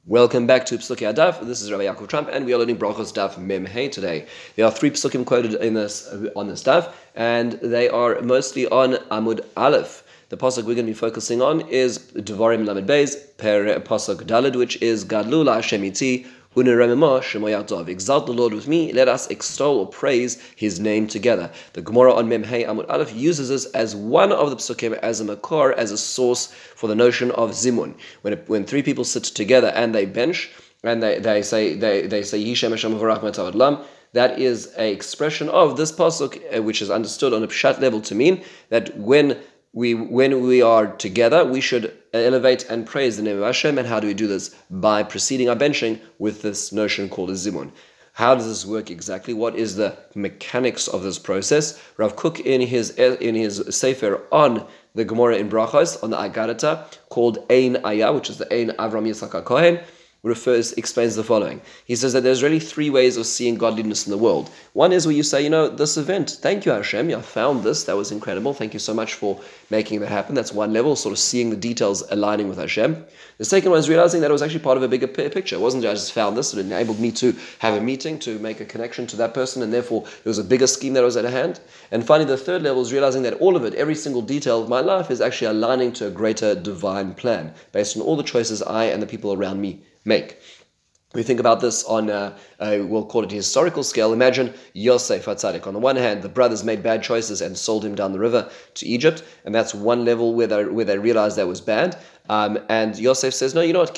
Welcome back to Psukim Adaf. This is Rabbi Yaakov Trump, and we are learning Brachos Daf Mem Hey today. There are 3 Psukim quoted on this daf, and they are mostly on Amud Aleph. The pasuk we're going to be focusing on is Devarim Lamed Beis, per pasuk Daled, which is Gadlu La Hashem Iti, exalt the Lord with me, let us extol or praise His name together. The Gemara on Mem Hey Amud Aleph uses this as one of the psukim, as a makor, as a source for the notion of zimun. When 3 people sit together and they bench and they say Yishem Hashem V'Rach Matavad Lam, that is an expression of this pasuk, which is understood on a pshat level to mean that when we are together, we should elevate and praise the name of Hashem. And how do we do this? By preceding our benching with this notion called a zimun. How does this work exactly? What is the mechanics of this process? Rav Kook in his sefer on the Gemara in Brachos, on the Agarata, called Ein Ayah, which is the Ein Avram Yitzchak Kohen, explains the following. He says that there's really 3 ways of seeing godliness in the world. One is where you say, this event, thank you Hashem, I found this, that was incredible, thank you so much for making that happen. That's one level, sort of seeing the details aligning with Hashem. The second one is realizing that it was actually part of a bigger picture. It wasn't I just found this, it enabled me to have a meeting, to make a connection to that person, and therefore there was a bigger scheme that was at hand. And finally, the third level is realizing that all of it, every single detail of my life is actually aligning to a greater divine plan, based on all the choices I and the people around me make. We think about this on we'll call it a historical scale. Imagine Yosef HaTzadik. On the one hand, the brothers made bad choices and sold him down the river to Egypt, and that's one level where they realized that was bad. And Yosef says, no, you know what,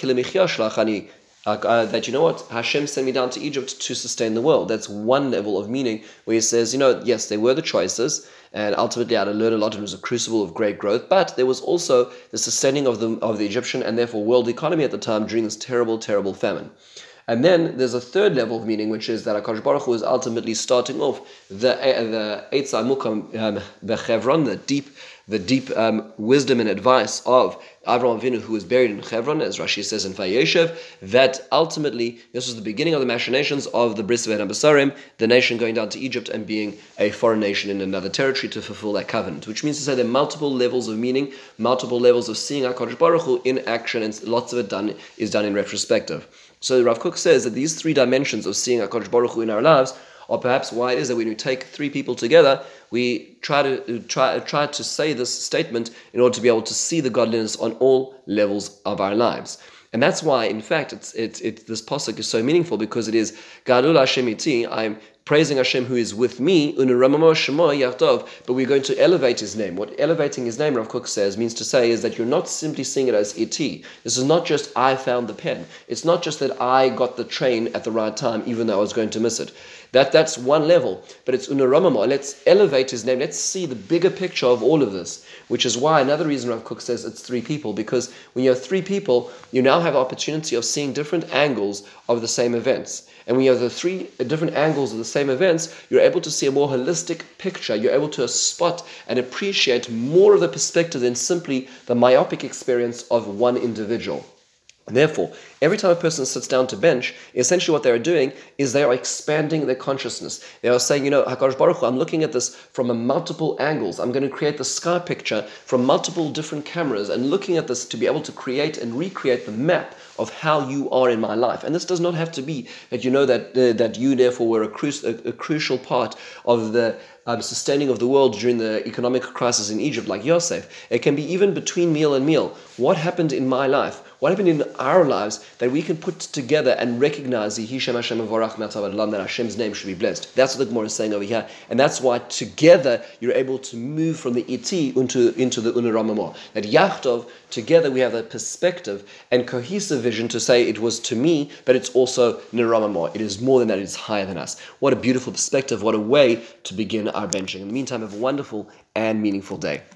that Hashem sent me down to Egypt to sustain the world. That's one level of meaning where he says, yes, they were the choices, and ultimately I had to learn a lot, and it was a crucible of great growth, but there was also the sustaining of the Egyptian and therefore world economy at the time during this terrible, terrible famine. And then there's a third level of meaning, which is that HaKadosh Baruch Hu is ultimately starting off the Eitz HaMukam Bechevron, the deep wisdom and advice of Avraham Avinu, who was buried in Hebron, as Rashi says in Vayeshev, that ultimately this was the beginning of the machinations of the Bris Bein HaBasarim, the nation going down to Egypt and being a foreign nation in another territory to fulfill that covenant, which means to say there are multiple levels of meaning, multiple levels of seeing HaKadosh Baruch Hu in action, and lots of it is done in retrospective. So Rav Kook says that these 3 dimensions of seeing HaKadosh Baruch Hu in our lives are perhaps why it is that when we take 3 people together, we try to say this statement in order to be able to see the godliness on all levels of our lives. And that's why, in fact, this pasuk is so meaningful, because it is Gadol Hashem Iti, I'm praising Hashem who is with me, but we're going to elevate His name. What elevating His name, Rav Kook says, means to say is that you're not simply seeing it as Iti. This is not just I found the pen. It's not just that I got the train at the right time, even though I was going to miss it. That's one level, but it's Unaramama. Let's elevate His name. Let's see the bigger picture of all of this, which is why another reason Rav Kook says it's 3 people, because when you have 3 people, you now have opportunity of seeing different angles of the same events. And when you have the 3 different angles of the same events, you're able to see a more holistic picture. You're able to spot and appreciate more of the perspective than simply the myopic experience of one individual. And therefore, every time a person sits down to bench, essentially what they are doing is they are expanding their consciousness. They are saying, HaKadosh Baruch Hu, I'm looking at this from multiple angles. I'm going to create the sky picture from multiple different cameras and looking at this to be able to create and recreate the map of how you are in my life. And this does not have to be that that you therefore were a crucial part of the sustaining of the world during the economic crisis in Egypt, like Yosef. It can be even between meal and meal. What happened in my life? What happened in our lives that we can put together and recognize the Yishem Hashem V'Rach Matavad Lam, that Hashem's name should be blessed. That's what the Gemara is saying over here. And that's why together you're able to move from the Iti into the Unaramamah. That Yachtov, together we have a perspective and cohesive vision to say it was to me, but it's also Niramamah. It is more than that, it is higher than us. What a beautiful perspective, what a way to begin our benching. In the meantime, have a wonderful and meaningful day.